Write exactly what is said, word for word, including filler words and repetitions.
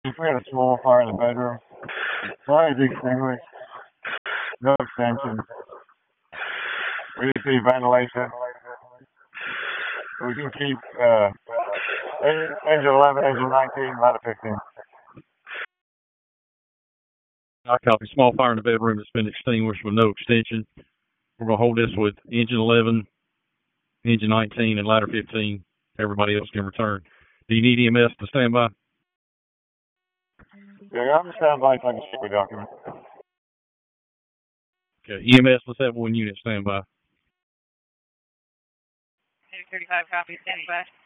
If we had a small fire in the bedroom, fire is extinguished, no extension. We need to ventilation. We can keep uh, engine eleven, engine nineteen, ladder fifteen. I copy. Small fire in the bedroom that's been extinguished with no extension. We're going to hold this with engine eleven, engine nineteen, and ladder fifteen. Everybody else can return. Do you need E M S to stand by? Yeah, I'm standby so I can check the document. Okay. E M S, let's have one unit stand by. thirty-five copy, stand by.